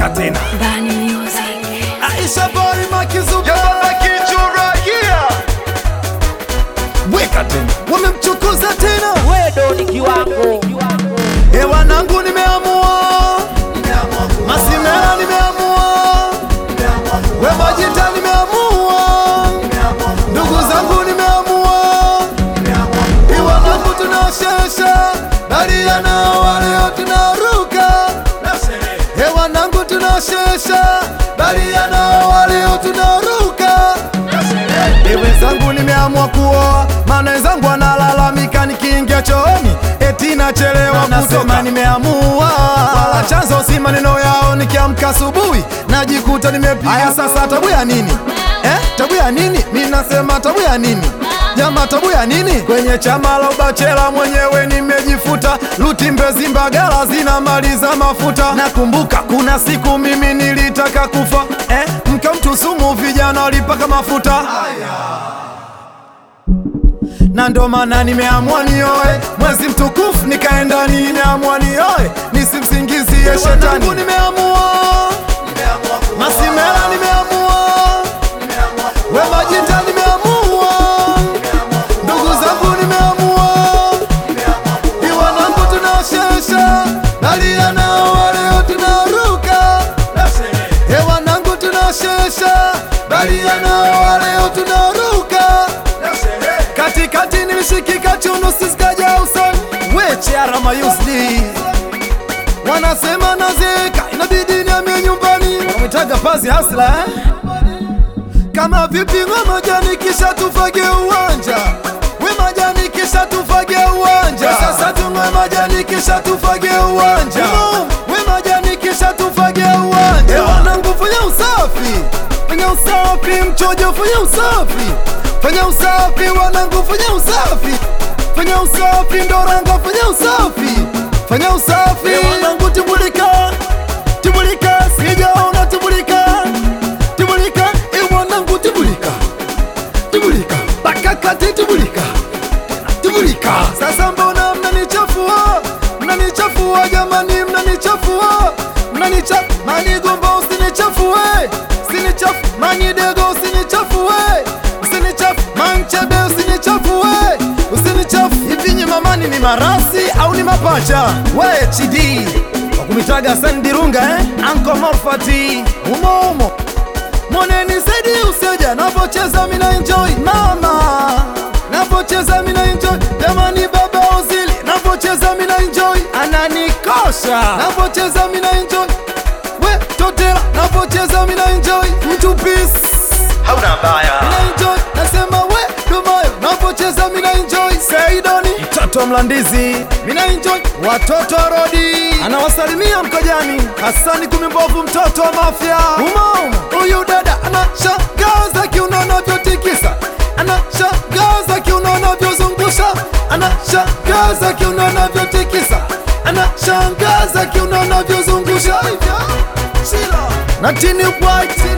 weka tena Bani Music. Aisha Bari Makizuba Yababa Kichura yeah. Weka tena wamemchukuza tena wedo ni kiwango wanangu nimeamua Masimela nimeamua Wemajita nimeamua ndugu zangu nimeamua wanangu tunashesha bali yanao waleo tunaruka wanangu tunashesha bali yanao waleo tunaruka wenzangu nimeamua kuoa maana wenzangu wanalalamika nikiingia chooni eti nachelewa kutoka nimeamua wala chanzo si maneno yao nikiamka asubuhi najikuta nimepiga haya sasa tabu ya nini tabu ya nini mimi nasema tabu ya nini jama tabu ya nini kwenye chama la ubachela mwenyewe nimejifuta luti Mbezi Mbagala zinamaliza mafuta nakumbuka kuna siku mimi nilitaka kufa mke mtu sumu vijana walipaka mafuta na ndo maana nimeamua nioe mwezi mtukufu nikaenda nimeamua nioe nisimsingizie shetani nimeamua Masimela nimeamua Wemajita nimeamua ndugu zangu nimeamua wanangu tunashesha bali yanao waleo tunaruka wanangu tunashesha bali yanao waleo tunaruka katikati nilishikika chunu sisikaja usoni weche arama yusli wanasema nazeka inabidi niamie nyumbani wametaga pazi hasla kama vipi majani kisha tufage uwanja majani kisha tufage uwanja sasa tungwe majani kisha tufage uwanja majani kisha tufage uwanja wanangu fanya usafi mchojo fanya usafi wanangu fanya usafi ndoranga fanya usafi wanangu tibulika sijaona tibulika wanangu tibulika bakakati tibulika sasa mbona mnanichafua jamani manigomba usinichafue manidego usinichafue manchebe usinichafue hivi mamani ni marasi au ni mapacha we chidi wakumitaga sandirunga Anko Morfati umo moneni zaidi useja napocheza mina enjoy mama napocheza mina enjoy jamani baba Ozili napocheza mina enjoy ananikosha napocheza mina enjoy we totela napocheza mina enjoy mtu peace hauna mbaya mina enjoy nasema we dumayo napocheza mina enjoy Saidoni mtoto Mlandizi mina enjoy watoto Rodi anawasalimia Mkojani Hasani Kumimbovu mtoto wa Mafia huyu dada anashangaza kiunono vyotikisa anashangaza kiunono vyozungusha anashangaza kiunono vyotikisa anashangaza kiunono vyozungusha na tini white